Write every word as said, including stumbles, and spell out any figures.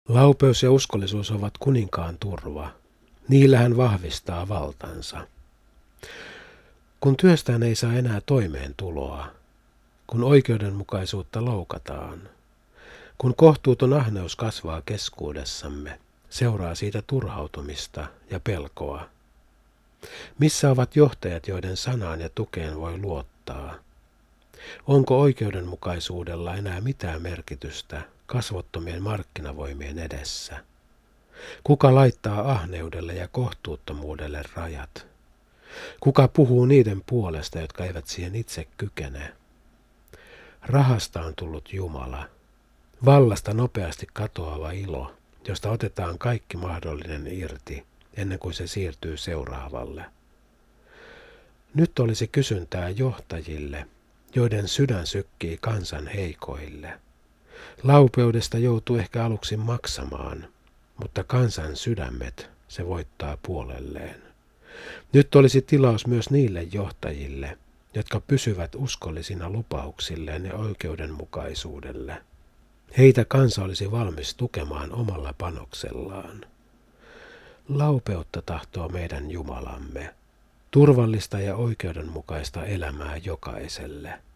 Laupeus ja uskollisuus ovat kuninkaan turva. Niillä hän vahvistaa valtansa. Kun työstään ei saa enää toimeentuloa, kun oikeudenmukaisuutta loukataan, kun kohtuuton ahneus kasvaa keskuudessamme, seuraa siitä turhautumista ja pelkoa. Missä ovat johtajat, joiden sanaan ja tukeen voi luottaa? Onko oikeudenmukaisuudella enää mitään merkitystä kasvottomien markkinavoimien edessä? Kuka laittaa ahneudelle ja kohtuuttomuudelle rajat? Kuka puhuu niiden puolesta, jotka eivät siihen itse kykene? Rahasta on tullut Jumala, vallasta nopeasti katoava ilo, josta otetaan kaikki mahdollinen irti ennen kuin se siirtyy seuraavalle. Nyt olisi kysyntää johtajille, joiden sydän sykkii kansan heikoille. Laupeudesta joutuu ehkä aluksi maksamaan, mutta kansan sydämet se voittaa puolelleen. Nyt olisi tilaus myös niille johtajille, jotka pysyvät uskollisina lupauksilleen ja oikeudenmukaisuudelle. Heitä kansa olisi valmis tukemaan omalla panoksellaan. Laupeutta tahtoo meidän Jumalamme, turvallista ja oikeudenmukaista elämää jokaiselle.